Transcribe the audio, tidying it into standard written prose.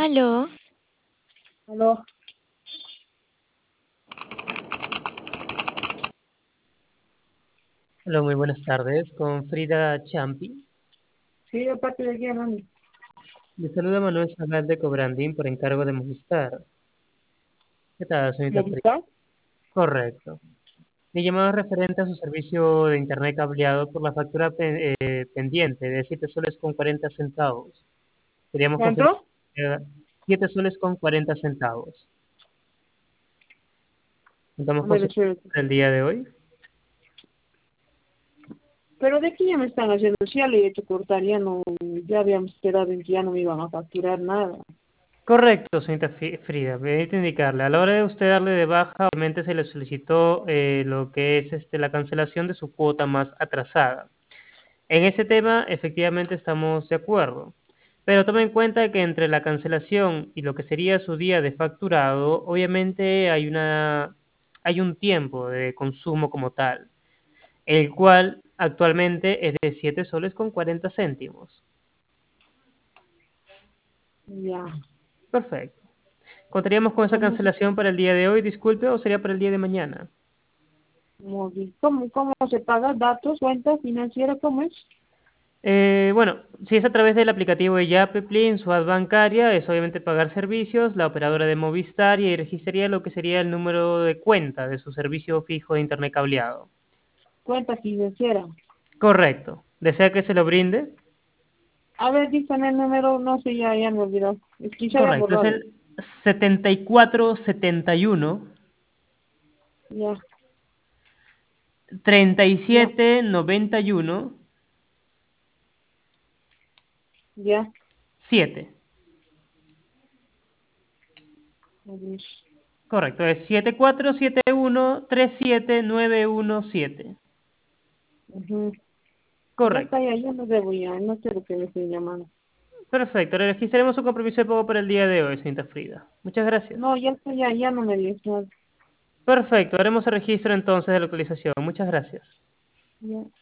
Aló, Aló, Hola, muy buenas tardes. Con Frida Champi. sí, de parte de quién, mami. Le saluda Manuel Zagal de Cobrandín por encargo de Movistar. ¿Qué tal, señorita Frida? ¿Movistar? Correcto. Le llamaba referente a su servicio de internet cableado por la factura pendiente de 7 soles con 40 centavos. Queríamos confirmar ¿Cuánto? 7 soles con 40 centavos. Contamos A con ver, su espérate. para el día de hoy. Pero de qué ya me están haciendo, si ya le he hecho cortar, ya no, ya habíamos quedado en que ya no me iban a facturar nada. Correcto, señorita Frida. Permite indicarle, a la hora de usted darle de baja, obviamente se le solicitó lo que es la cancelación de su cuota más atrasada. En ese tema, efectivamente, estamos de acuerdo. Pero tome en cuenta que entre la cancelación y lo que sería su día de facturado, obviamente hay un tiempo de consumo como tal, el cual actualmente es de 7 soles con 40 céntimos. Ya. Perfecto. ¿Contaríamos con esa ¿Cómo, cancelación para el día de hoy, disculpe, o sería para el día de mañana? cómo se paga? ¿Datos, cuenta financiera, cómo es? Bueno, si es a través del aplicativo de Yape Plin, su ad bancaria, es obviamente pagar servicios, la operadora de Movistar y ahí registraría lo que sería el número de cuenta de su servicio fijo de internet cableado. Cuenta financiera. Correcto. ¿Desea que se lo brinde? A ver, dígame el número, no sé, ya me olvidó. Es que ya había Correcto, es borrado. el 7471 Ya, ya, 3791 ya. 7. A ver. Correcto, es 7471 37917. Ujú. Ya está, Correcto. ya no debo ya, no quiero que me estén llamando. Perfecto, le registraremos su compromiso de pago para el día de hoy, señorita Frida. Muchas No, gracias. ya está, ya no me digas nada. Perfecto, haremos el registro entonces de localización. Muchas gracias. Ya.